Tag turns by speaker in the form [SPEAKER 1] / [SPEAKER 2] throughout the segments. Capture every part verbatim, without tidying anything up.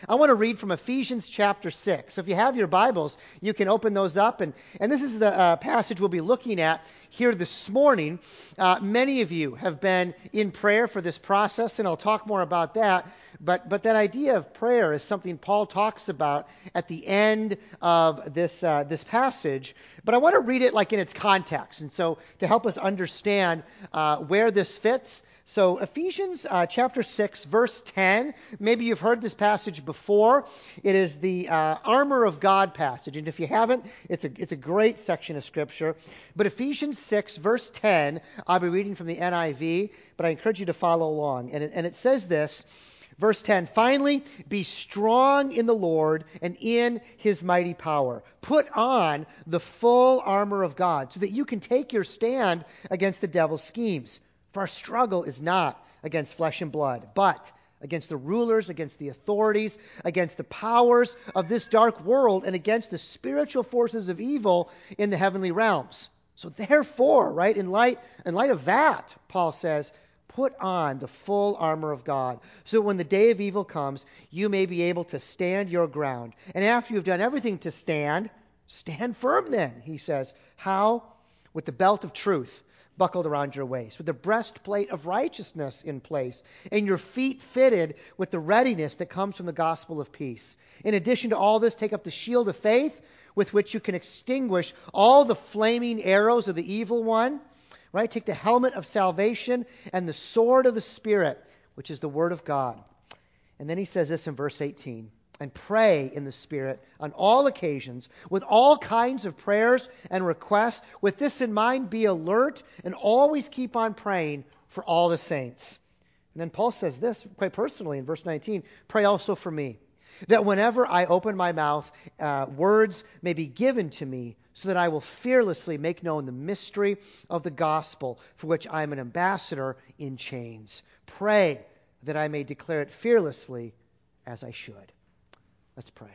[SPEAKER 1] I want to read from Ephesians chapter six. So if you have your Bibles, you can open those up. And, and this is the uh, passage we'll be looking at here this morning. Uh, many of you have been in prayer for this process, and I'll talk more about that. But but that idea of prayer is something Paul talks about at the end of this uh, this passage. But I want to read it like in its context, and so to help us understand uh, where this fits. So Ephesians uh, chapter six, verse ten. Maybe you've heard this passage before. It is the uh, armor of God passage, and if you haven't, it's a it's a great section of Scripture. But Ephesians six, verse ten. I'll be reading from the N I V, but I encourage you to follow along. And it, and it says this. Verse ten, finally, be strong in the Lord and in His mighty power. Put on the full armor of God so that you can take your stand against the devil's schemes. For our struggle is not against flesh and blood, but against the rulers, against the authorities, against the powers of this dark world, and against the spiritual forces of evil in the heavenly realms. So therefore, right, in light, in light of that, Paul says, put on the full armor of God, so when the day of evil comes, you may be able to stand your ground. And after you've done everything to stand, stand firm then, he says. How? With the belt of truth buckled around your waist, with the breastplate of righteousness in place, and your feet fitted with the readiness that comes from the gospel of peace. In addition to all this, take up the shield of faith, with which you can extinguish all the flaming arrows of the evil one. Right? Take the helmet of salvation and the sword of the Spirit, which is the Word of God. And then he says this in verse eighteen. And pray in the Spirit on all occasions with all kinds of prayers and requests. With this in mind, be alert and always keep on praying for all the saints. And then Paul says this quite personally in verse nineteen. Pray also for me, that whenever I open my mouth, uh, words may be given to me, so that I will fearlessly make known the mystery of the gospel, for which I am an ambassador in chains. Pray that I may declare it fearlessly as I should. Let's pray.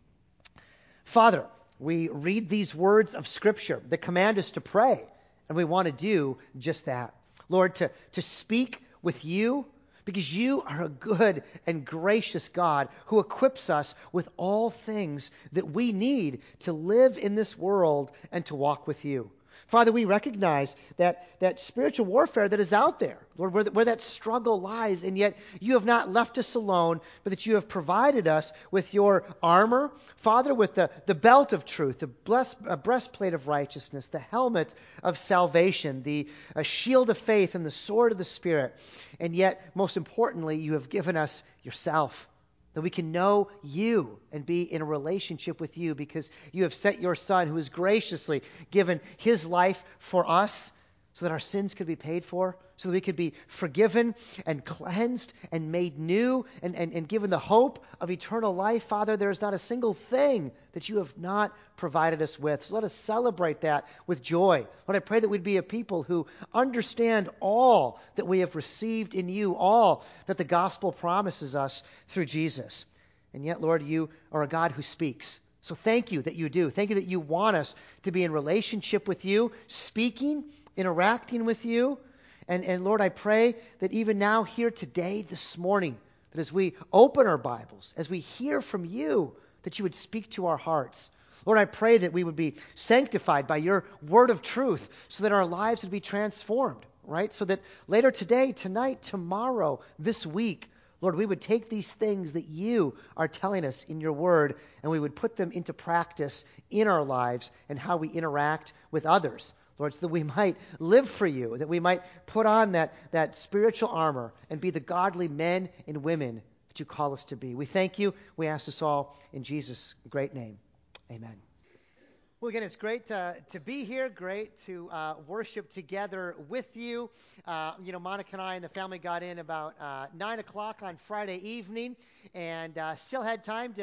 [SPEAKER 1] Father, we read these words of Scripture that command us to pray, and we want to do just that. Lord, to, to speak with you, because you are a good and gracious God who equips us with all things that we need to live in this world and to walk with you. Father, we recognize that, that spiritual warfare that is out there, Lord, where, where that struggle lies, and yet you have not left us alone, but that you have provided us with your armor, Father, with the, the belt of truth, the bless, uh, breastplate of righteousness, the helmet of salvation, the uh, shield of faith, and the sword of the Spirit. And yet, most importantly, you have given us yourself, that we can know you and be in a relationship with you, because you have sent your Son, who has graciously given his life for us so that our sins could be paid for, so that we could be forgiven and cleansed and made new and, and, and given the hope of eternal life. Father, there is not a single thing that you have not provided us with. So let us celebrate that with joy. Lord, I pray that we'd be a people who understand all that we have received in you, all that the gospel promises us through Jesus. And yet, Lord, you are a God who speaks. So thank you that you do. Thank you that you want us to be in relationship with you, speaking, interacting with you. And, and Lord, I pray that even now here today, this morning, that as we open our Bibles, as we hear from you, that you would speak to our hearts. Lord, I pray that we would be sanctified by your word of truth so that our lives would be transformed, right? So that later today, tonight, tomorrow, this week, Lord, we would take these things that you are telling us in your word, and we would put them into practice in our lives and how we interact with others. Lord, so that we might live for you, that we might put on that, that spiritual armor and be the godly men and women that you call us to be. We thank you. We ask this all in Jesus' great name. Amen. Well, again, it's great to, to be here. Great to uh, worship together with you. Uh, you know, Monica and I and the family got in about uh, nine o'clock on Friday evening, and uh, still had time to to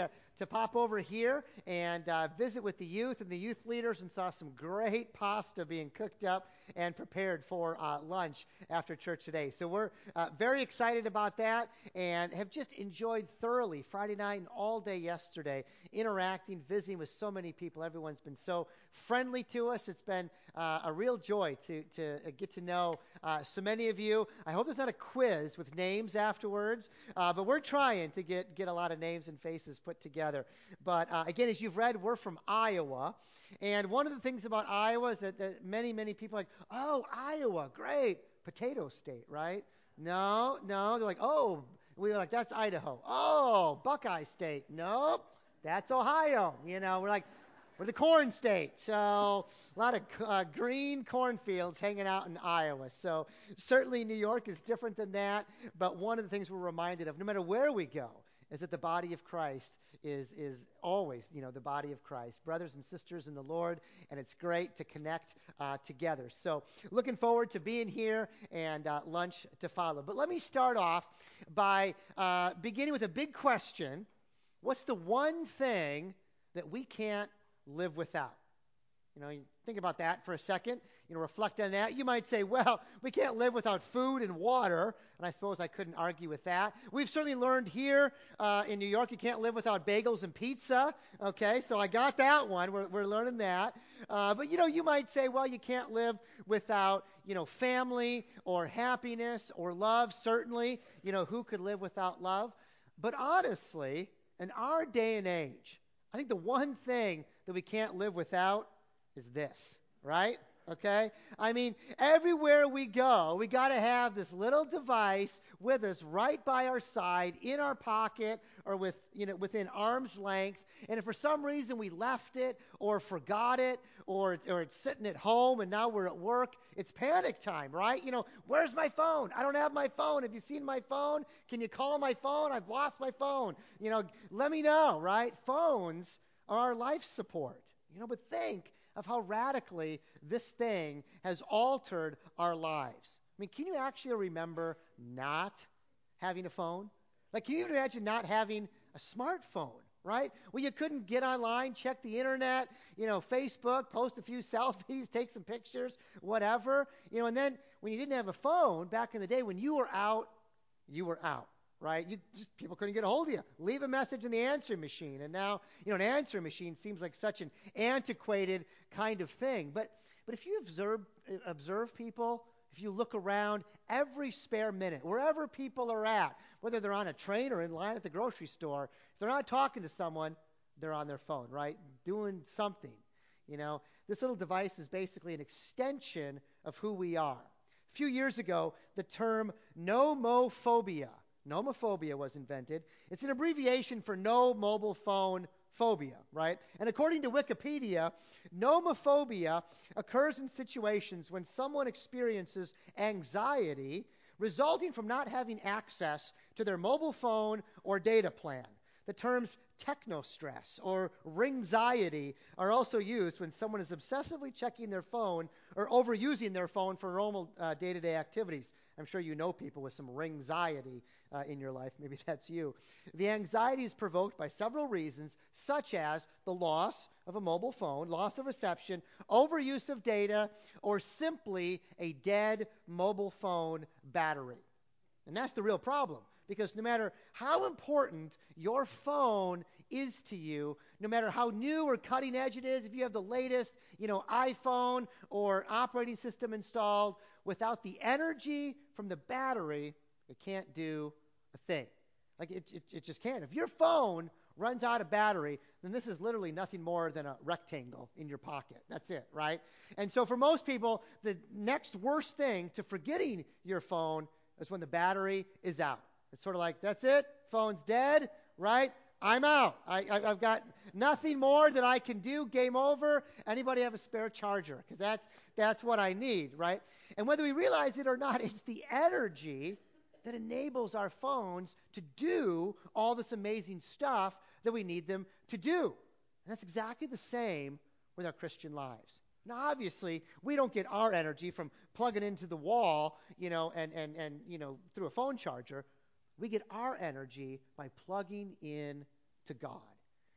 [SPEAKER 1] to pop over here and uh, visit with the youth and the youth leaders, and saw some great pasta being cooked up and prepared for uh, lunch after church today. So we're uh, very excited about that, and have just enjoyed thoroughly Friday night and all day yesterday, interacting, visiting with so many people. Everyone's been so friendly to us. It's been uh, a real joy to, to get to know uh, so many of you. I hope there's not a quiz with names afterwards, uh, but we're trying to get, get a lot of names and faces put together. But uh, again, as you've read, we're from Iowa, and one of the things about Iowa is that, that many, many people are like, oh, Iowa, great, potato state, right? No, no, they're like, oh, we were like, that's Idaho. Oh, Buckeye State. Nope, that's Ohio. You know, we're like, we're the corn state. So a lot of uh, green cornfields hanging out in Iowa. So certainly New York is different than that. But one of the things we're reminded of, no matter where we go, is that the body of Christ is is always, you know, the body of Christ, brothers and sisters in the Lord, and it's great to connect uh, together. So looking forward to being here, and uh, lunch to follow. But let me start off by uh, beginning with a big question. What's the one thing that we can't live without? You know, you think about that for a second, you know, reflect on that. You might say, well, we can't live without food and water, and I suppose I couldn't argue with that. We've certainly learned here uh, in New York you can't live without bagels and pizza, okay, so I got that one. We're, we're learning that. Uh, but, you know, you might say, well, you can't live without, you know, family or happiness or love. Certainly, you know, who could live without love? But honestly, in our day and age, I think the one thing that we can't live without is this, right? Okay? I mean, everywhere we go, we got to have this little device with us right by our side, in our pocket, or with, you know, within arm's length. And if for some reason we left it or forgot it, or it's, or it's sitting at home and now we're at work, it's panic time, right? You know, where's my phone? I don't have my phone. Have you seen my phone? Can you call my phone? I've lost my phone. You know, let me know, right? Phones are our life support. You know, but think of how radically this thing has altered our lives. I mean, can you actually remember not having a phone? Like, can you imagine not having a smartphone, right? Well, you couldn't get online, check the internet, you know, Facebook, post a few selfies, take some pictures, whatever. You know, and then when you didn't have a phone, back in the day, when you were out, you were out. Right? You just, people couldn't get a hold of you. Leave a message in the answering machine. And now, you know, an answering machine seems like such an antiquated kind of thing. But but if you observe observe people, if you look around every spare minute, wherever people are at, whether they're on a train or in line at the grocery store, if they're not talking to someone, they're on their phone, right? Doing something. You know, this little device is basically an extension of who we are. A few years ago, the term nomophobia Nomophobia was invented. It's an abbreviation for no mobile phone phobia, right? And according to Wikipedia, nomophobia occurs in situations when someone experiences anxiety resulting from not having access to their mobile phone or data plan. The terms technostress or ringxiety are also used when someone is obsessively checking their phone or overusing their phone for normal uh, day-to-day activities. I'm sure you know people with some ringxiety uh, in your life. Maybe that's you. The anxiety is provoked by several reasons, such as the loss of a mobile phone, loss of reception, overuse of data, or simply a dead mobile phone battery. And that's the real problem. Because no matter how important your phone is to you, no matter how new or cutting edge it is, if you have the latest, you know, iPhone or operating system installed, without the energy from the battery, it can't do a thing. Like it, it, it just can't. If your phone runs out of battery, then this is literally nothing more than a rectangle in your pocket. That's it, right? And so for most people, the next worst thing to forgetting your phone is when the battery is out. It's sort of like, that's it, phone's dead, right? I'm out. I, I, I've got nothing more that I can do. Game over. Anybody have a spare charger? Because that's that's what I need, right? And whether we realize it or not, it's the energy that enables our phones to do all this amazing stuff that we need them to do. And that's exactly the same with our Christian lives. Now, obviously, we don't get our energy from plugging into the wall, you know, and, and, and you know, through a phone charger. We get our energy by plugging in to God.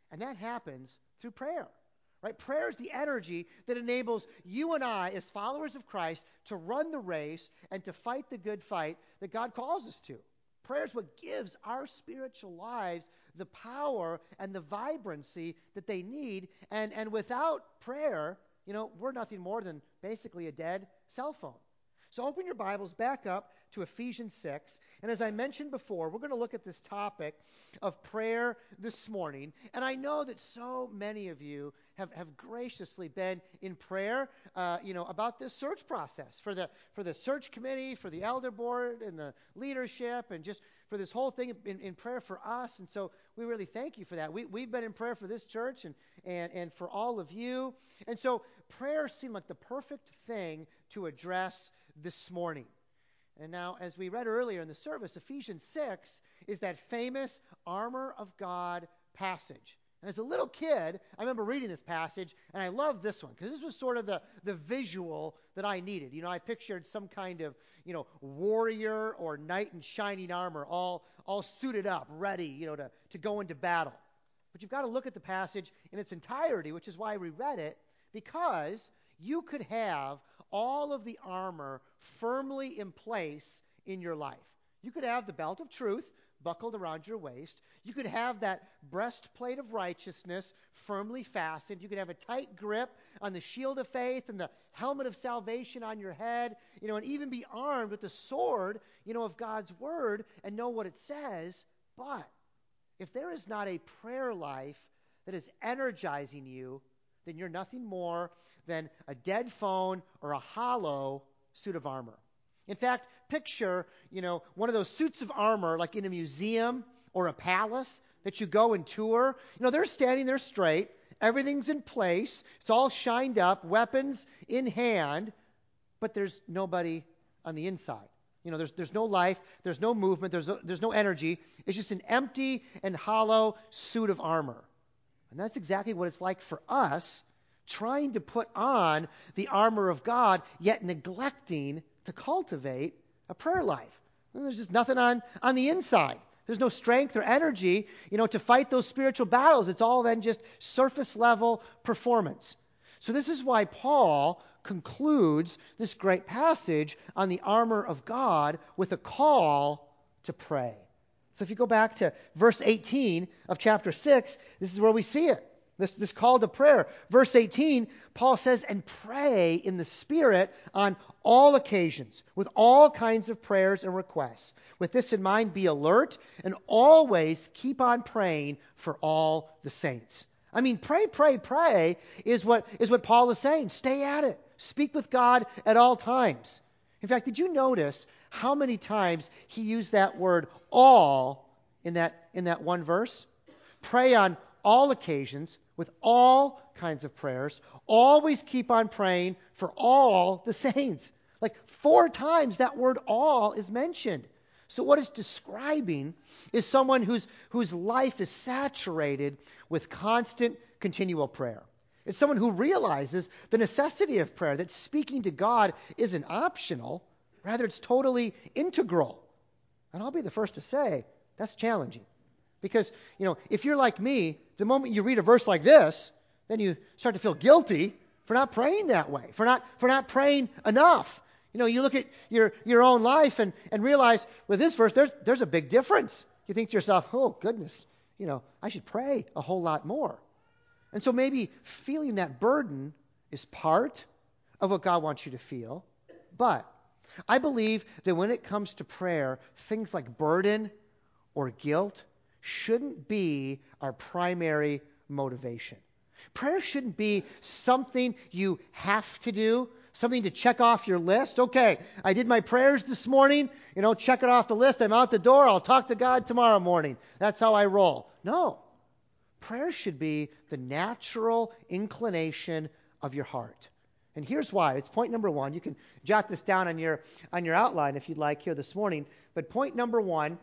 [SPEAKER 1] And that happens through prayer. Right? Prayer is the energy that enables you and I, as followers of Christ, to run the race and to fight the good fight that God calls us to. Prayer is what gives our spiritual lives the power and the vibrancy that they need. And, and without prayer, you know, we're nothing more than basically a dead cell phone. So open your Bibles back up to Ephesians six. And as I mentioned before, we're going to look at this topic of prayer this morning. And I know that so many of you have, have graciously been in prayer, uh, you know, about this search process for the for the search committee, for the elder board and the leadership, and just for this whole thing in, in prayer for us. And so we really thank you for that. We, we've been in prayer for this church and, and, and for all of you. And so prayer seemed like the perfect thing to address this morning. And now, as we read earlier in the service, Ephesians six is that famous armor of God passage. And as a little kid, I remember reading this passage, and I loved this one, because this was sort of the, the visual that I needed. You know, I pictured some kind of, you know, warrior or knight in shining armor, all, all suited up, ready, you know, to, to go into battle. But you've got to look at the passage in its entirety, which is why we read it, because you could have all of the armor firmly in place in your life. You could have the belt of truth buckled around your waist. You could have that breastplate of righteousness firmly fastened. You could have a tight grip on the shield of faith and the helmet of salvation on your head, you know, and even be armed with the sword, you know, of God's word and know what it says. But if there is not a prayer life that is energizing you, then you're nothing more than a dead phone or a hollow suit of armor. In fact, picture, you know, one of those suits of armor like in a museum or a palace that you go and tour. You know, they're standing there straight. Everything's in place. It's all shined up, weapons in hand, but there's nobody on the inside. You know, there's there's no life, there's no movement, there's no, there's no energy. It's just an empty and hollow suit of armor. And that's exactly what it's like for us, trying to put on the armor of God, yet neglecting to cultivate a prayer life. And there's just nothing on, on the inside. There's no strength or energy, you know, to fight those spiritual battles. It's all then just surface level performance. So this is why Paul concludes this great passage on the armor of God with a call to pray. So if you go back to verse eighteen of chapter six, this is where we see it. This, this call to prayer. Verse eighteen, Paul says, and pray in the Spirit on all occasions, with all kinds of prayers and requests. With this in mind, be alert and always keep on praying for all the saints. I mean, pray, pray, pray is what, is what Paul is saying. Stay at it. Speak with God at all times. In fact, did you notice how many times he used that word all in that, in that one verse? Pray on all occasions, with all kinds of prayers. Always keep on praying for all the saints. Like four times that word all is mentioned. So what it's describing is someone whose, whose life is saturated with constant, continual prayer. It's someone who realizes the necessity of prayer, that speaking to God isn't optional. Rather, it's totally integral. And I'll be the first to say, that's challenging. Because, you know, if you're like me, the moment you read a verse like this, then you start to feel guilty for not praying that way, for not for not praying enough. You know, you look at your, your own life and, and realize with this verse, there's there's a big difference. You think to yourself, oh, goodness, you know, I should pray a whole lot more. And so maybe feeling that burden is part of what God wants you to feel. But I believe that when it comes to prayer, things like burden or guilt shouldn't be our primary motivation. Prayer shouldn't be something you have to do, something to check off your list. Okay, I did my prayers this morning, you know, check it off the list. I'm out the door. I'll talk to God tomorrow morning. That's how I roll. No. Prayer should be the natural inclination of your heart. And here's why. It's point number one. You can jot this down on your on your outline if you'd like here this morning. But point number one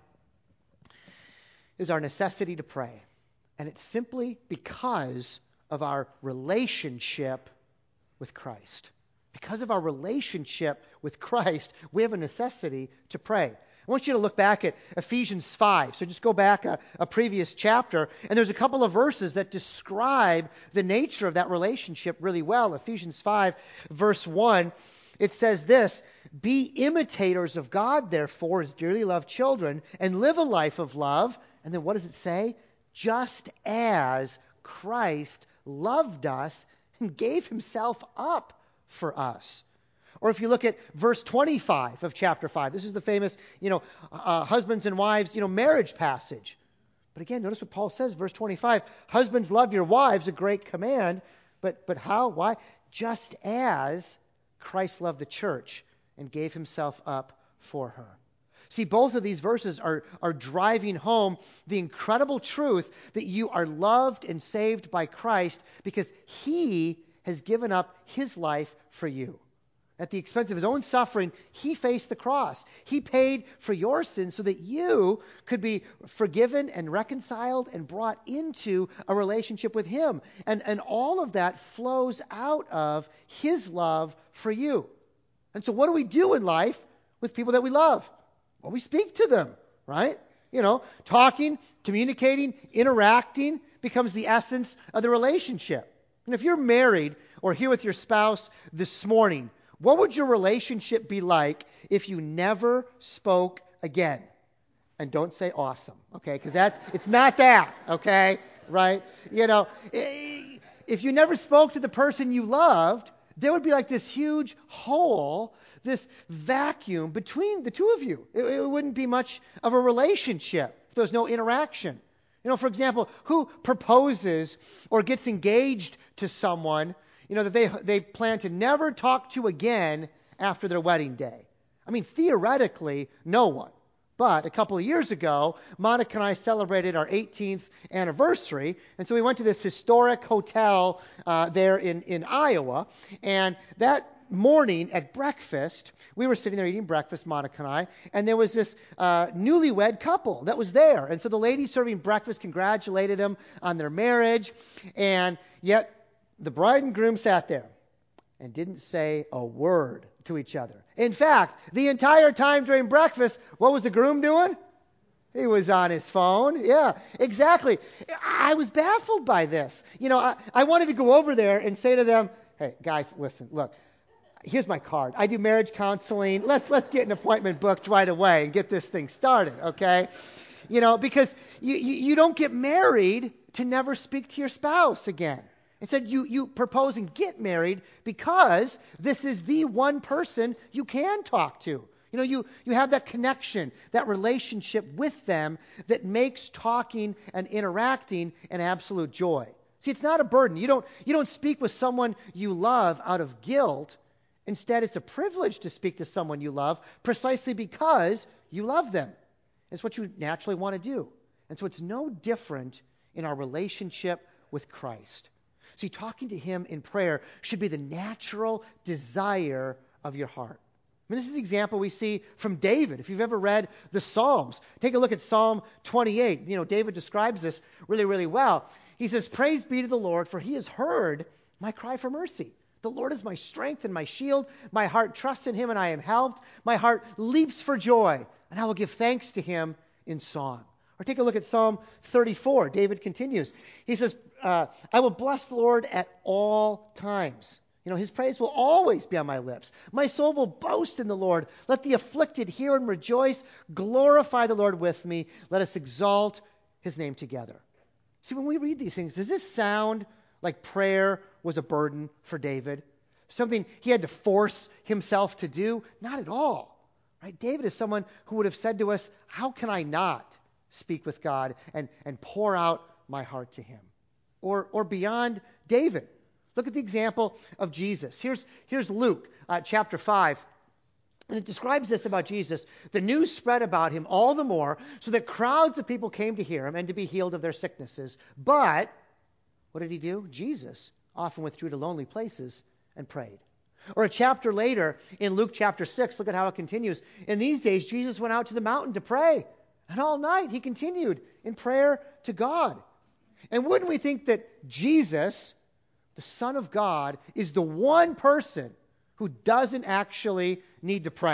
[SPEAKER 1] is our necessity to pray. And it's simply because of our relationship with Christ. Because of our relationship with Christ, we have a necessity to pray. I want you to look back at Ephesians five. So just go back a, a previous chapter, and there's a couple of verses that describe the nature of that relationship really well. Ephesians five, verse one, it says this, "Be imitators of God, therefore, as dearly loved children, and live a life of love." And then what does it say? "Just as Christ loved us and gave himself up for us." Or if you look at verse twenty-five of chapter five, this is the famous, you know, uh, husbands and wives, you know, marriage passage. But again, notice what Paul says, verse twenty-five, "Husbands, love your wives," a great command. But but how? Why? "Just as Christ loved the church and gave himself up for her." See, both of these verses are, are driving home the incredible truth that you are loved and saved by Christ because he has given up his life for you. At the expense of his own suffering, he faced the cross. He paid for your sins so that you could be forgiven and reconciled and brought into a relationship with him. And, and all of that flows out of his love for you. And so what do we do in life with people that we love? Well, we speak to them, right? You know, talking, communicating, interacting becomes the essence of the relationship. And if you're married or here with your spouse this morning, what would your relationship be like if you never spoke again? And don't say awesome, okay? Because that's it's not that, okay? Right? You know, if you never spoke to the person you loved, there would be like this huge hole, this vacuum between the two of you. It, it wouldn't be much of a relationship if there was no interaction. You know, for example, who proposes or gets engaged to someone, you know, that they they plan to never talk to again after their wedding day? I mean, theoretically, no one. But a couple of years ago, Monica and I celebrated our eighteenth anniversary. And so we went to this historic hotel uh, there in, in Iowa. And that morning at breakfast, we were sitting there eating breakfast, Monica and I, and there was this uh, newlywed couple that was there. And so the lady serving breakfast congratulated them on their marriage. And yet the bride and groom sat there and didn't say a word to each other. In fact, the entire time during breakfast, what was the groom doing? He was on his phone. Yeah, exactly. I was baffled by this. You know, I, I wanted to go over there and say to them, "Hey, guys, listen, look, here's my card. I do marriage counseling. Let's let's get an appointment booked right away and get this thing started, okay?" You know, because you, you, you don't get married to never speak to your spouse again. Instead, you, you propose and get married because this is the one person you can talk to. You know, you, you have that connection, that relationship with them that makes talking and interacting an absolute joy. See, it's not a burden. You don't, you don't speak with someone you love out of guilt. Instead, it's a privilege to speak to someone you love precisely because you love them. It's what you naturally want to do. And so it's no different in our relationship with Christ. See, talking to him in prayer should be the natural desire of your heart. I mean, this is the example we see from David. If you've ever read the Psalms, take a look at Psalm twenty-eight. You know, David describes this really, really well. He says, "Praise be to the Lord, for he has heard my cry for mercy. The Lord is my strength and my shield. My heart trusts in him, and I am helped. My heart leaps for joy, and I will give thanks to him in song." Or take a look at Psalm thirty-four. David continues. He says, uh, "I will bless the Lord at all times. You know, his praise will always be on my lips. My soul will boast in the Lord. Let the afflicted hear and rejoice. Glorify the Lord with me. Let us exalt his name together." See, when we read these things, does this sound like prayer was a burden for David? Something he had to force himself to do? Not at all. Right? David is someone who would have said to us, "How can I not speak with God and, and pour out my heart to him?" Or, or beyond David. Look at the example of Jesus. Here's, here's Luke uh, chapter five. And it describes this about Jesus. "The news spread about him all the more, so that crowds of people came to hear him and to be healed of their sicknesses. But," what did he do? Jesus often withdrew to lonely places and prayed. Or a chapter later in Luke chapter six, look at how it continues. "In these days, Jesus went out to the mountain to pray. And all night he continued in prayer to God." And wouldn't we think that Jesus, the Son of God, is the one person who doesn't actually need to pray?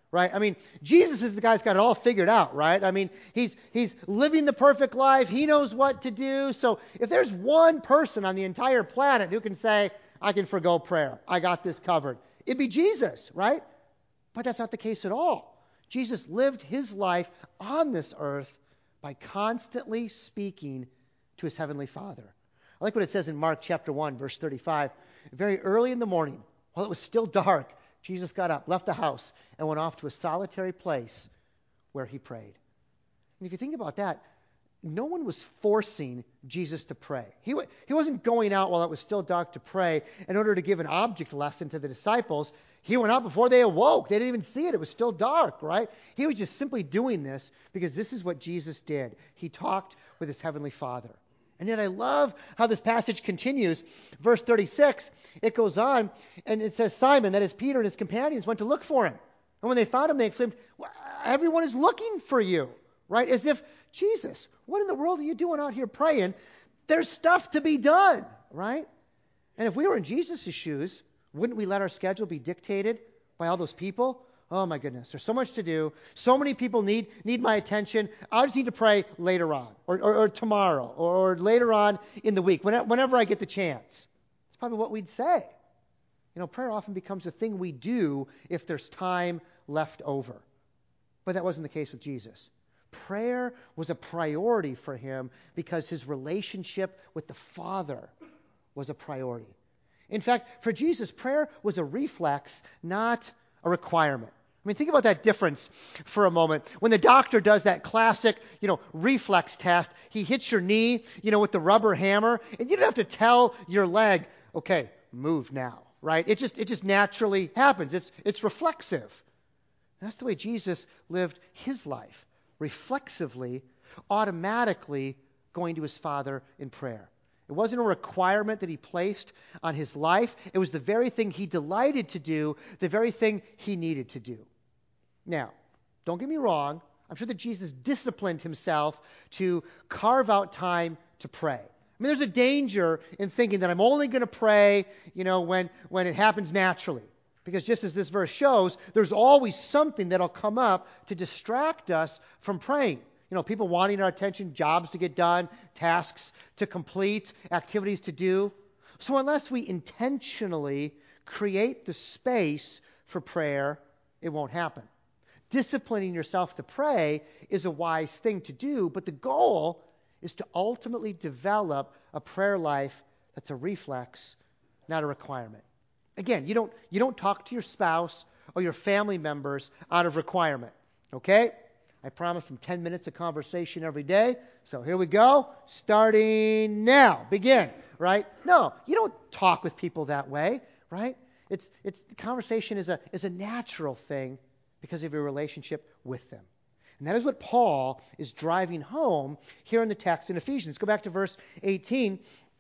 [SPEAKER 1] right? I mean, Jesus is the guy who's got it all figured out, right? I mean, he's he's living the perfect life. He knows what to do. So if there's one person on the entire planet who can say, I can forgo prayer, I got this covered, it'd be Jesus, right? But that's not the case at all. Jesus lived his life on this earth by constantly speaking to his heavenly Father. I like what it says in Mark chapter one, verse thirty-five. Very early in the morning, while it was still dark, Jesus got up, left the house, and went off to a solitary place where he prayed. And if you think about that, no one was forcing Jesus to pray. He, w- he wasn't going out while it was still dark to pray in order to give an object lesson to the disciples. He went out before they awoke. They didn't even see it. It was still dark, right? He was just simply doing this because this is what Jesus did. He talked with his heavenly Father. And yet I love how this passage continues. Verse thirty-six, it goes on, and it says, Simon, that is Peter, and his companions went to look for him. And when they found him, they exclaimed, everyone is looking for you, right? As if, Jesus, what in the world are you doing out here praying? There's stuff to be done, right? And if we were in Jesus' shoes, wouldn't we let our schedule be dictated by all those people? Oh my goodness, there's so much to do. So many people need need my attention. I just need to pray later on, or, or, or tomorrow, or, or later on in the week, whenever, whenever I get the chance. It's probably what we'd say. You know, prayer often becomes a thing we do if there's time left over. But that wasn't the case with Jesus. Prayer was a priority for him because his relationship with the Father was a priority. In fact, for Jesus, prayer was a reflex, not a requirement. I mean, think about that difference for a moment. When the doctor does that classic, you know, reflex test, he hits your knee, you know, with the rubber hammer, and you don't have to tell your leg, okay, move now, right? It just it just naturally happens. It's it's reflexive. That's the way Jesus lived his life, reflexively, automatically going to his Father in prayer. It wasn't a requirement that he placed on his life. It was the very thing he delighted to do, the very thing he needed to do. Now, don't get me wrong. I'm sure that Jesus disciplined himself to carve out time to pray. I mean, there's a danger in thinking that I'm only going to pray, you know, when, when it happens naturally. Because just as this verse shows, there's always something that'll come up to distract us from praying. You know, people wanting our attention, jobs to get done, tasks to complete, activities to do. So unless we intentionally create the space for prayer, it won't happen. Disciplining yourself to pray is a wise thing to do, but the goal is to ultimately develop a prayer life that's a reflex, not a requirement. Again, you don't you don't talk to your spouse or your family members out of requirement, okay? I promise them ten minutes of conversation every day. So here we go. Starting now. Begin, right? No, you don't talk with people that way, right? It's it's conversation is a is a natural thing because of your relationship with them. And that is what Paul is driving home here in the text in Ephesians. Go back to verse eighteen.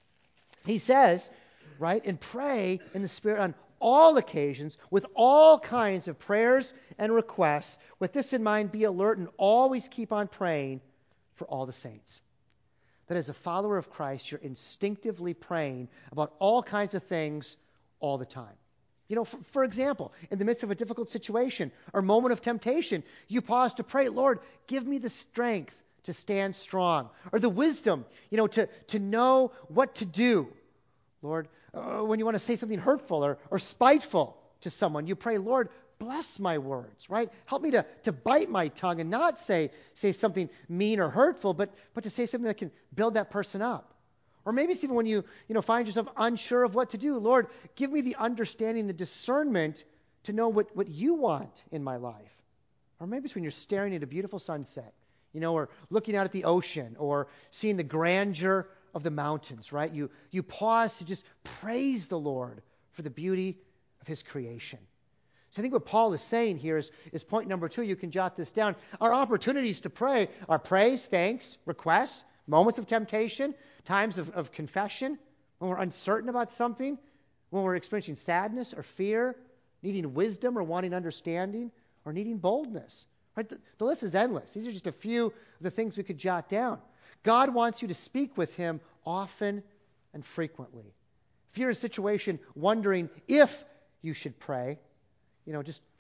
[SPEAKER 1] He says, right, and pray in the Spirit on all occasions, with all kinds of prayers and requests. With this in mind, be alert and always keep on praying for all the saints. That as a follower of Christ, you're instinctively praying about all kinds of things all the time. You know, for, for example, in the midst of a difficult situation or moment of temptation, you pause to pray, Lord, give me the strength to stand strong, or the wisdom, you know, to, to know what to do. Lord, uh, when you want to say something hurtful or, or spiteful to someone, you pray, Lord, bless my words, right? Help me to, to bite my tongue and not say say something mean or hurtful, but, but to say something that can build that person up. Or maybe it's even when you, you know, find yourself unsure of what to do. Lord, give me the understanding, the discernment to know what, what you want in my life. Or maybe it's when you're staring at a beautiful sunset, you know, or looking out at the ocean, or seeing the grandeur of the mountains, right? You, you pause to just praise the Lord for the beauty of his creation. So I think what Paul is saying here is, is point number two. You can jot this down. Our opportunities to pray are praise, thanks, requests, moments of temptation, times of, of confession, when we're uncertain about something, when we're experiencing sadness or fear, needing wisdom or wanting understanding, or needing boldness. Right? The, the list is endless. These are just a few of the things we could jot down. God wants you to speak with him often and frequently. If you're in a situation wondering if you should pray, you know, just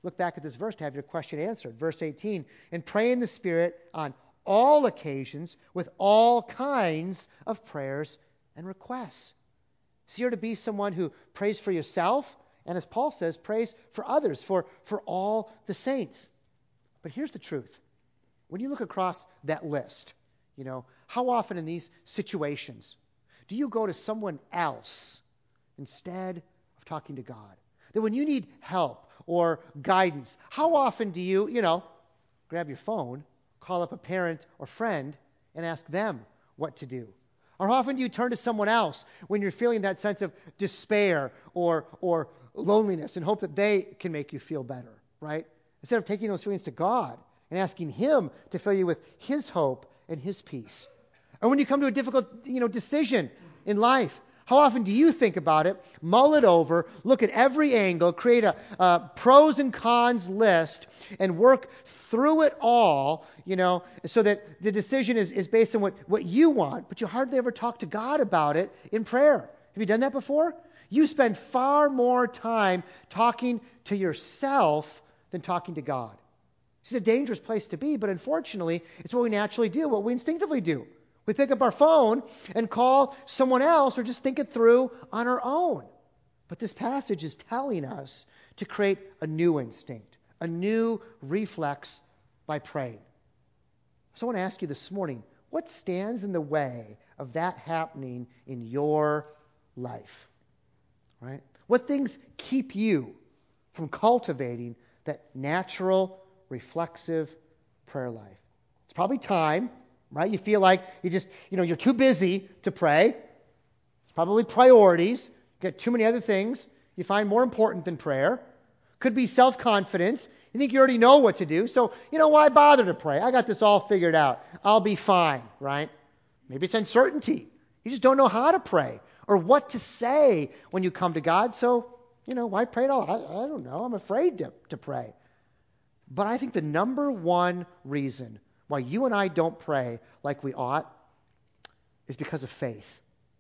[SPEAKER 1] look back at this verse to have your question answered. Verse eighteen, and pray in the Spirit on all occasions with all kinds of prayers and requests. So you're to be someone who prays for yourself, and as Paul says, prays for others, for, for all the saints. But here's the truth. When you look across that list, you know, how often in these situations do you go to someone else instead of talking to God? That when you need help or guidance, how often do you, you know, grab your phone, call up a parent or friend, and ask them what to do? Or how often do you turn to someone else when you're feeling that sense of despair or or loneliness and hope that they can make you feel better, right? Instead of taking those feelings to God and asking Him to fill you with His hope and His peace. Or when you come to a difficult, you know, decision in life, how often do you think about it, mull it over, look at every angle, create a, a pros and cons list, and work through it all, you know, so that the decision is, is based on what, what you want, but you hardly ever talk to God about it in prayer. Have you done that before? You spend far more time talking to yourself than talking to God. It's a dangerous place to be, but unfortunately, it's what we naturally do, what we instinctively do. We pick up our phone and call someone else or just think it through on our own. But this passage is telling us to create a new instinct, a new reflex by praying. So I want to ask you this morning, what stands in the way of that happening in your life? Right? What things keep you from cultivating that natural, reflexive prayer life? It's probably time. Right? You feel like you just, you know, you're too busy to pray. It's probably priorities. You got too many other things you find more important than prayer. Could be self-confidence. You think you already know what to do. So, you know, why bother to pray? I got this all figured out. I'll be fine, right? Maybe it's uncertainty. You just don't know how to pray or what to say when you come to God. So, you know, why pray at all? I, I don't know. I'm afraid to, to pray. But I think the number one reason why you and I don't pray like we ought is because of faith.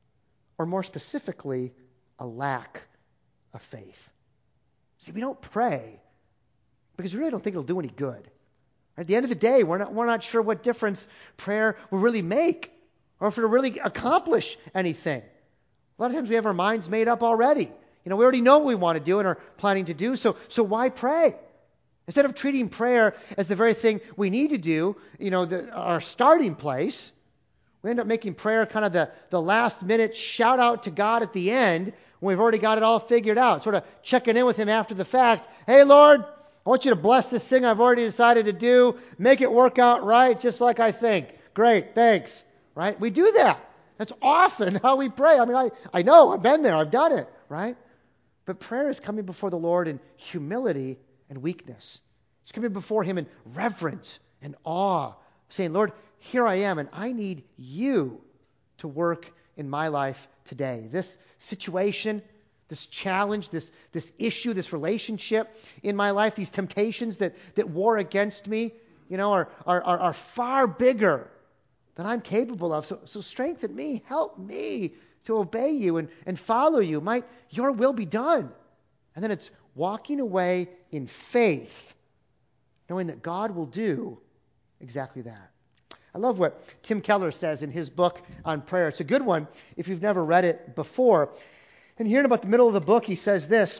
[SPEAKER 1] Or more specifically, a lack of faith. See, we don't pray because we really don't think it'll do any good. At the end of the day, we're not, we're not sure what difference prayer will really make or if it'll really accomplish anything. A lot of times we have our minds made up already. You know, we already know what we want to do and are planning to do, so so why pray? Instead of treating prayer as the very thing we need to do, you know, the, our starting place, we end up making prayer kind of the, the last minute shout out to God at the end when we've already got it all figured out. Sort of checking in with Him after the fact. Hey, Lord, I want you to bless this thing I've already decided to do. Make it work out right just like I think. Great, thanks. Right? We do that. That's often how we pray. I mean, I, I know, I've been there, I've done it. Right? But prayer is coming before the Lord in humility and weakness. It's coming before Him in reverence and awe, saying, Lord, here I am, and I need you to work in my life today. This situation, this challenge, this, this issue, this relationship in my life, these temptations that, that war against me, you know, are, are, are, are far bigger than I'm capable of. So, so strengthen me, help me to obey you and, and follow you. Might your will be done. And then it's walking away in faith, knowing that God will do exactly that. I love what Tim Keller says in his book on prayer. It's a good one if you've never read it before. And here in about the middle of the book, he says this: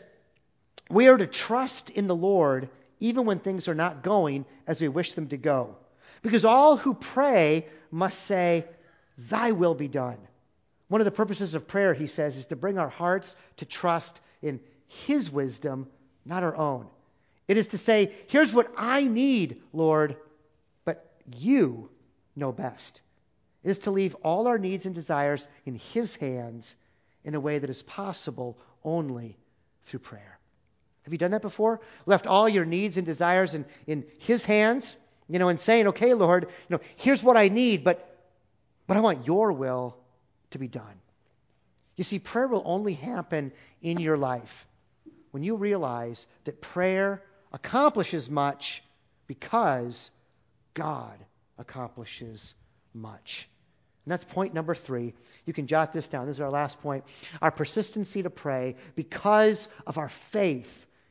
[SPEAKER 1] we are to trust in the Lord even when things are not going as we wish them to go. Because all who pray must say, thy will be done. One of the purposes of prayer, he says, is to bring our hearts to trust in His wisdom, not our own. It is to say, here's what I need, Lord, but you know best. It is to leave all our needs and desires in His hands in a way that is possible only through prayer. Have you done that before? Left all your needs and desires in, in His hands, you know, and saying, okay, Lord, you know, here's what I need, but but I want your will to be done. You see, prayer will only happen in your life when you realize that prayer accomplishes much because God accomplishes much. And that's point number three. You can jot this down. This is our last point. Our persistency to pray because of our faith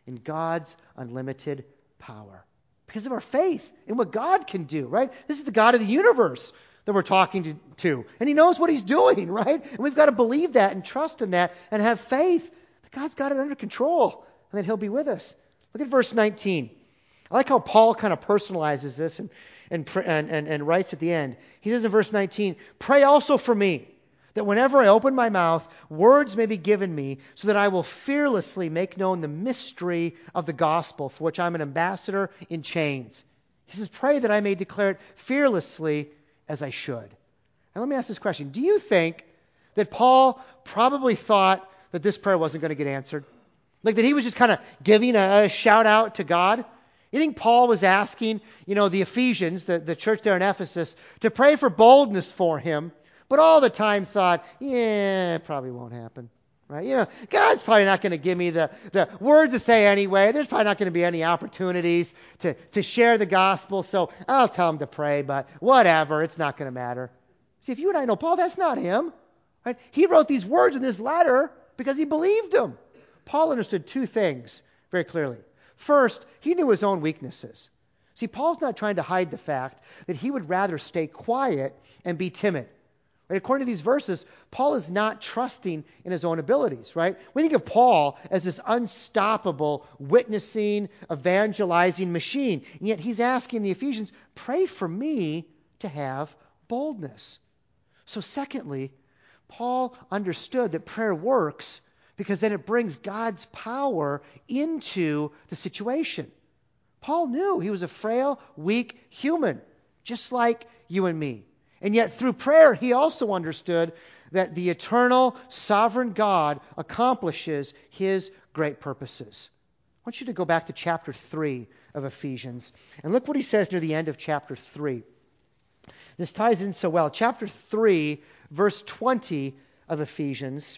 [SPEAKER 1] in God's unlimited power. Because of our faith in what God can do, right? This is the God of the universe that we're talking to, to. And he knows what he's doing, right? And we've got to believe that and trust in that and have faith that God's got it under control and that he'll be with us. Look at verse nineteen. I like how Paul kind of personalizes this and, and, and, and, and writes at the end. He says in verse nineteen, "Pray also for me, that whenever I open my mouth, words may be given me, so that I will fearlessly make known the mystery of the gospel, for which I'm an ambassador in chains." He says, pray that I may declare it fearlessly as I should. Now let me ask this question. Do you think that Paul probably thought that this prayer wasn't going to get answered? Like that he was just kind of giving a, a shout out to God? You think Paul was asking, you know, the Ephesians, the, the church there in Ephesus, to pray for boldness for him, but all the time thought, yeah, it probably won't happen. Right? You know, God's probably not going to give me the, the words to say anyway. There's probably not going to be any opportunities to, to share the gospel, so I'll tell him to pray, but whatever, it's not going to matter. See, if you and I know Paul, that's not him. Right? He wrote these words in this letter because he believed them. Paul understood two things very clearly. First, he knew his own weaknesses. See, Paul's not trying to hide the fact that he would rather stay quiet and be timid. Right? According to these verses, Paul is not trusting in his own abilities, right? We think of Paul as this unstoppable, witnessing, evangelizing machine. And yet he's asking the Ephesians, pray for me to have boldness. So secondly, Paul understood that prayer works because then it brings God's power into the situation. Paul knew he was a frail, weak human, just like you and me. And yet through prayer, he also understood that the eternal, sovereign God accomplishes his great purposes. I want you to go back to chapter three of Ephesians. And look what he says near the end of chapter three. This ties in so well. Chapter three, verse twenty of Ephesians.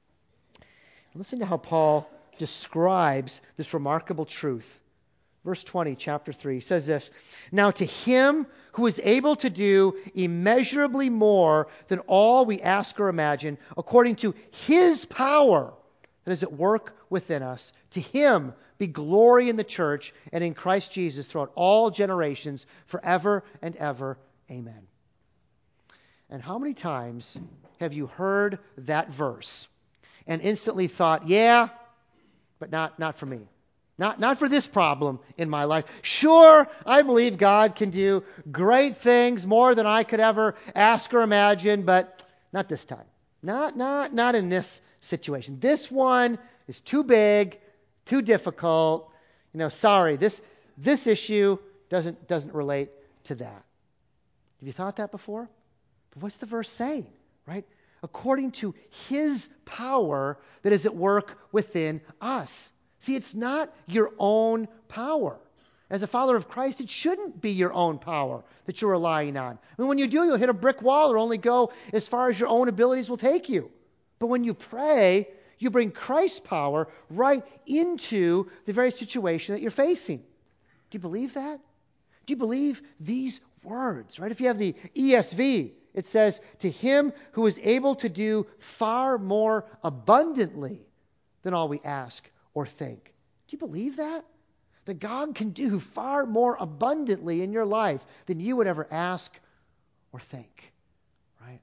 [SPEAKER 1] Listen to how Paul describes this remarkable truth. Verse twenty, chapter three, says this, "Now to him who is able to do immeasurably more than all we ask or imagine, according to his power that is at work within us, to him be glory in the church and in Christ Jesus throughout all generations, forever and ever. Amen." And how many times have you heard that verse and instantly thought, yeah, but not, not for me. Not, not for this problem in my life. Sure, I believe God can do great things, more than I could ever ask or imagine, but not this time. Not, not, not in this situation. This one is too big, too difficult. You know, sorry, this, this issue doesn't, doesn't relate to that. Have you thought that before? But what's the verse saying, right? According to his power that is at work within us. See, it's not your own power. As a follower of Christ, it shouldn't be your own power that you're relying on. I mean, when you do, you'll hit a brick wall or only go as far as your own abilities will take you. But when you pray, you bring Christ's power right into the very situation that you're facing. Do you believe that? Do you believe these words, right? If you have the E S V, it says, "To him who is able to do far more abundantly than all we ask or think." Do you believe that? That God can do far more abundantly in your life than you would ever ask or think, right?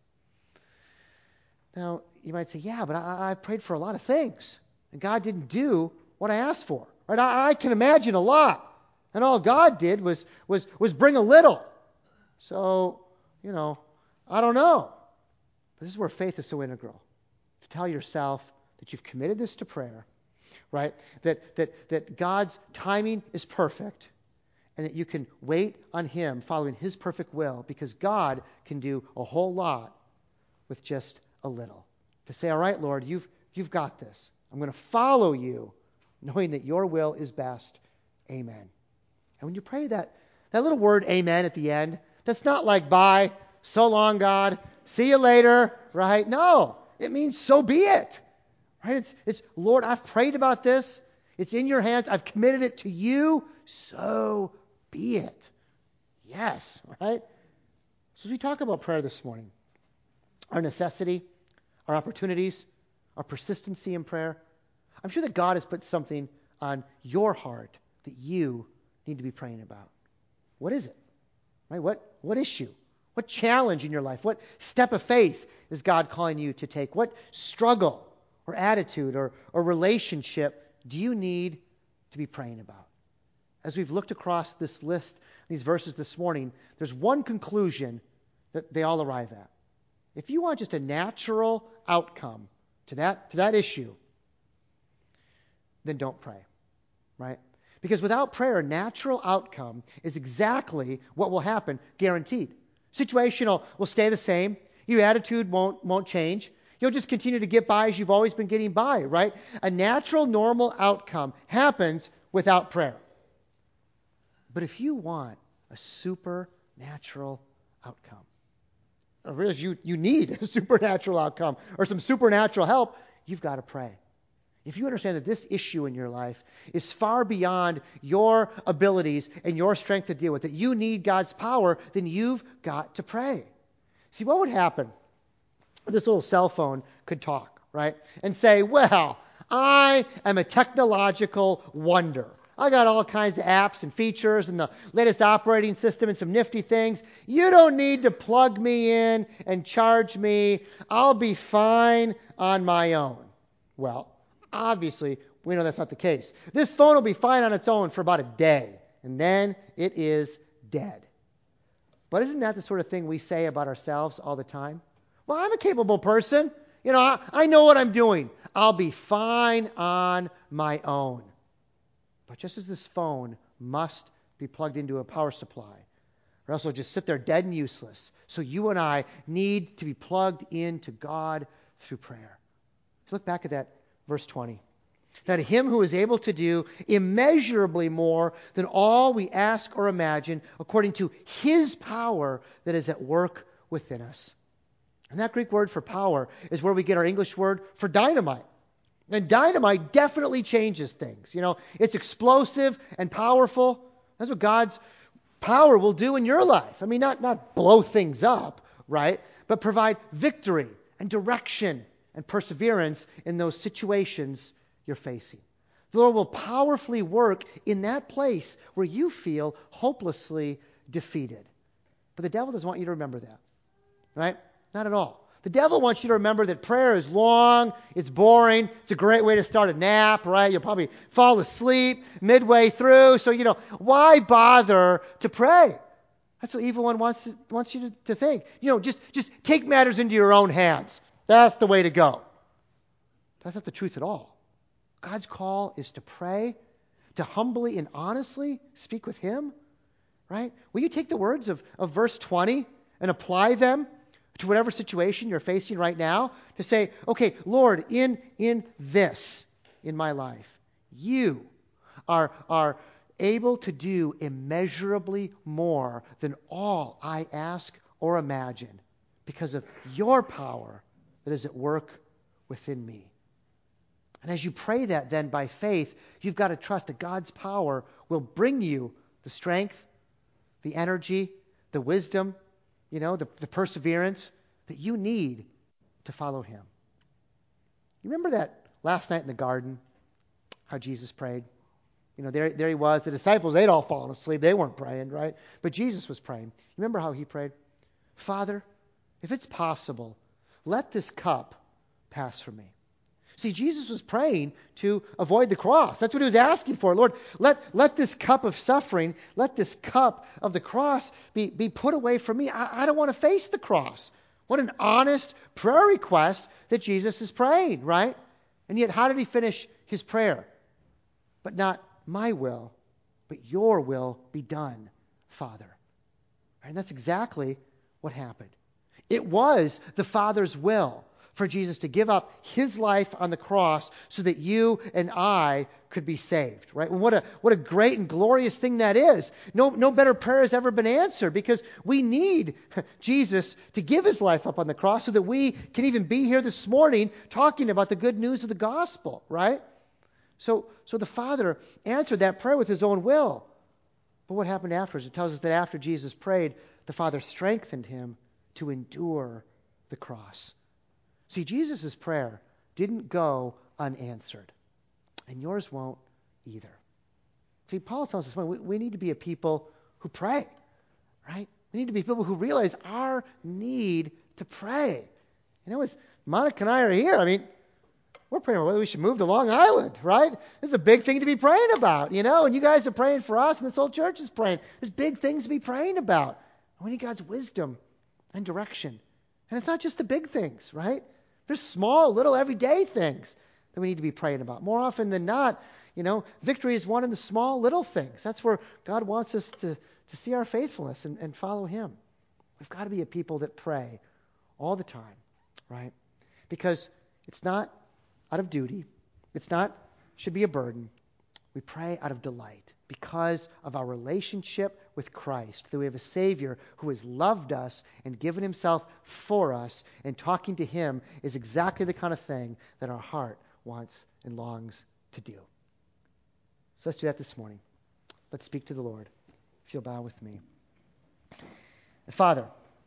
[SPEAKER 1] Now, you might say, yeah, but I, I prayed for a lot of things, and God didn't do what I asked for, right? I, I can imagine a lot, and all God did was, was, was bring a little. So, you know, I don't know. But this is where faith is so integral. To tell yourself that you've committed this to prayer, right? That, that, that God's timing is perfect and that you can wait on him following his perfect will because God can do a whole lot with just a little. To say, all right, Lord, you've, you've got this. I'm going to follow you knowing that your will is best. Amen. And when you pray that, that little word amen at the end, that's not like bye, so long, God, see you later, right? No, it means so be it. Right? It's, it's, Lord, I've prayed about this. It's in your hands. I've committed it to you. So be it. Yes, right? So as we talk about prayer this morning, our necessity, our opportunities, our persistency in prayer, I'm sure that God has put something on your heart that you need to be praying about? What is it? Right? What, what issue? What challenge in your life? What step of faith is God calling you to take? What struggle or attitude or, or relationship do you need to be praying about? As we've looked across this list, these verses this morning, there's one conclusion that they all arrive at. If you want just a natural outcome to that, to that issue, then don't pray, right? Because without prayer, a natural outcome is exactly what will happen, guaranteed. Situation will, will stay the same. Your attitude won't, won't change. You'll just continue to get by as you've always been getting by, right? A natural, normal outcome happens without prayer. But if you want a supernatural outcome, or really you, you need a supernatural outcome or some supernatural help, you've got to pray. If you understand that this issue in your life is far beyond your abilities and your strength to deal with it, you need God's power, then you've got to pray. See, what would happen if this little cell phone could talk, right? And say, well, I am a technological wonder. I got all kinds of apps and features and the latest operating system and some nifty things. You don't need to plug me in and charge me. I'll be fine on my own. Well, obviously, we know that's not the case. This phone will be fine on its own for about a day, and then it is dead. But isn't that the sort of thing we say about ourselves all the time? Well, I'm a capable person. You know, I, I know what I'm doing. I'll be fine on my own. But just as this phone must be plugged into a power supply, or else it'll just sit there dead and useless, so you and I need to be plugged into God through prayer. So look back at that verse twenty. Now to him who is able to do immeasurably more than all we ask or imagine, according to his power that is at work within us. And that Greek word for power is where we get our English word for dynamite. And dynamite definitely changes things. You know, it's explosive and powerful. That's what God's power will do in your life. I mean, not, not blow things up, right? But provide victory and direction and perseverance in those situations you're facing. The Lord will powerfully work in that place where you feel hopelessly defeated. But the devil doesn't want you to remember that, right? Not at all. The devil wants you to remember that prayer is long, it's boring, it's a great way to start a nap, right? You'll probably fall asleep midway through. So, you know, why bother to pray? That's what the evil one wants, to, wants you to, to think. You know, just, just take matters into your own hands. That's the way to go. That's not the truth at all. God's call is to pray, to humbly and honestly speak with Him, right? Will you take the words of, of verse twenty and apply them to whatever situation you're facing right now, to say, okay, Lord, in, in this, in my life, you are, are able to do immeasurably more than all I ask or imagine because of your power that is at work within me. And as you pray that then by faith, you've got to trust that God's power will bring you the strength, the energy, the wisdom, you know, the, the perseverance that you need to follow Him. You remember that last night in the garden, how Jesus prayed? You know, there, there He was. The disciples, they'd all fallen asleep. They weren't praying, right? But Jesus was praying. You remember how He prayed? Father, if it's possible, let this cup pass from me. See, Jesus was praying to avoid the cross. That's what He was asking for. Lord, let, let this cup of suffering, let this cup of the cross be, be put away from me. I, I don't want to face the cross. What an honest prayer request that Jesus is praying, right? And yet, how did He finish His prayer? But not my will, but your will be done, Father. And that's exactly what happened. It was the Father's will for Jesus to give up His life on the cross so that you and I could be saved, right? And what a what a great and glorious thing that is. No, no better prayer has ever been answered because we need Jesus to give His life up on the cross so that we can even be here this morning talking about the good news of the gospel, right? So, so the Father answered that prayer with His own will. But what happened afterwards? It tells us that after Jesus prayed, the Father strengthened Him to endure the cross. See, Jesus' prayer didn't go unanswered, and yours won't either. See, Paul tells us we, we need to be a people who pray, right? We need to be people who realize our need to pray. You know, as Monica and I are here, I mean, we're praying about whether we should move to Long Island, right? This is a big thing to be praying about, you know, and you guys are praying for us, and this whole church is praying. There's big things to be praying about. We need God's wisdom and direction. And it's not just the big things, right? There's small, little, everyday things that we need to be praying about. More often than not, you know, victory is won in the small, little things. That's where God wants us to, to see our faithfulness and, and follow Him. We've got to be a people that pray all the time, right? Because it's not out of duty. It's not, should be a burden. We pray out of delight because of our relationship with Christ, that we have a Savior who has loved us and given Himself for us, and talking to Him is exactly the kind of thing that our heart wants and longs to do. So let's do that this morning. Let's speak to the Lord. If you'll bow with me. Father,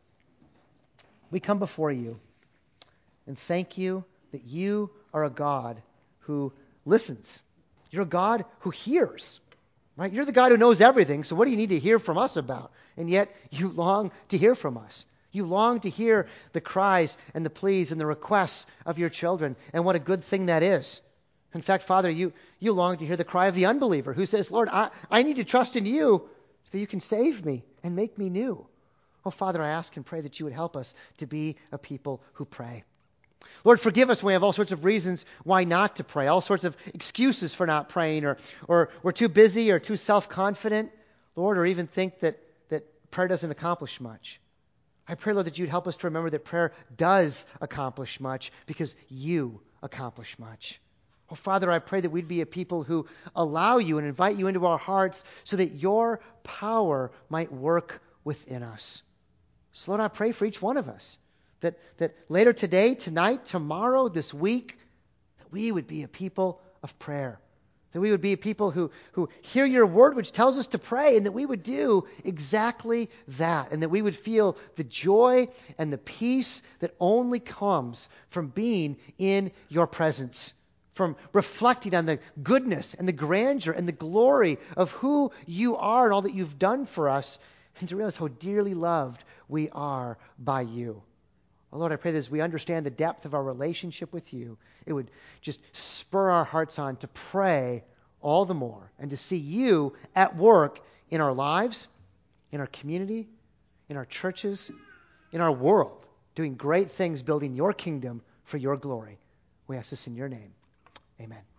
[SPEAKER 1] we come before You and thank You that You are a God who listens. You're a God who hears. Right? You're the God who knows everything, so what do you need to hear from us about? And yet you long to hear from us. You long to hear the cries and the pleas and the requests of Your children, and what a good thing that is. In fact, Father, you, you long to hear the cry of the unbeliever who says, Lord, I, I need to trust in You so that You can save me and make me new. Oh, Father, I ask and pray that You would help us to be a people who pray. Lord, forgive us when we have all sorts of reasons why not to pray, all sorts of excuses for not praying, or, or we're too busy or too self-confident, Lord, or even think that, that prayer doesn't accomplish much. I pray, Lord, that You'd help us to remember that prayer does accomplish much because You accomplish much. Oh, Father, I pray that we'd be a people who allow You and invite You into our hearts so that Your power might work within us. So, Lord, I pray for each one of us. That, that later today, tonight, tomorrow, this week, that we would be a people of prayer. That we would be a people who, who hear Your word, which tells us to pray, and that we would do exactly that. And that we would feel the joy and the peace that only comes from being in Your presence. From reflecting on the goodness and the grandeur and the glory of who You are and all that You've done for us. And to realize how dearly loved we are by You. Oh, Lord, I pray that as we understand the depth of our relationship with You, it would just spur our hearts on to pray all the more and to see You at work in our lives, in our community, in our churches, in our world, doing great things, building Your kingdom for Your glory. We ask this in Your name. Amen.